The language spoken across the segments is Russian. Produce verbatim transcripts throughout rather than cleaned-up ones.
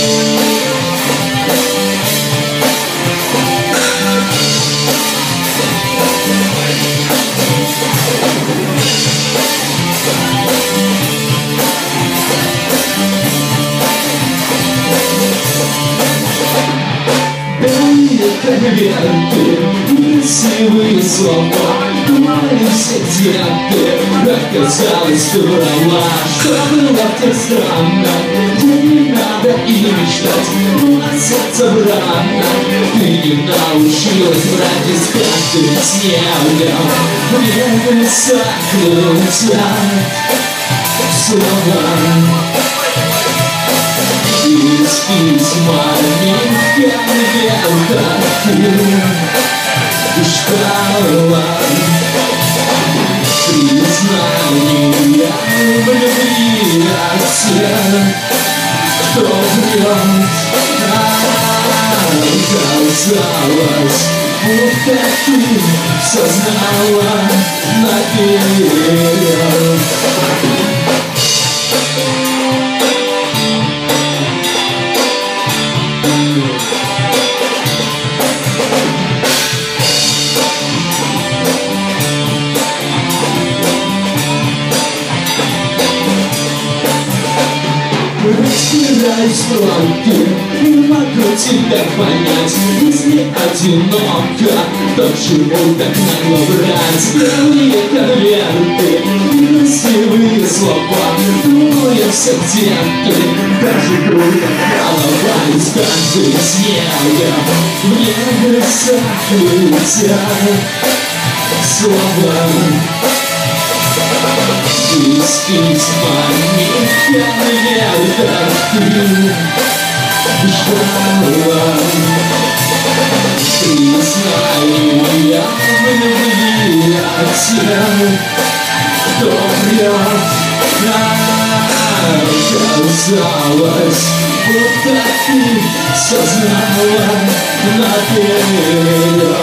Красивые слова говорили все детки. Оказалось, ты права, что было в те страны, где не надо и мечтать, но сердце брано. Ты не научилась брать из каждым снегом. Мне высохли слова из письма конверта ты ждала признания в любви от тех, кто врет. Оказалось, будто ты все знала наперед. Разбираюсь в рамке, не могу тебя понять. Если одиноко, то чему так нагло брать? Белые конверты, красивые слова, думаю, все детки. Даже круто голова из каждой снега. Мне высохли слова из письма конверта ты ждала признания в любви от тех, кто врет. Оказалось, будто ты все знала наперед.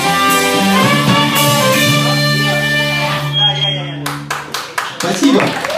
Спасибо.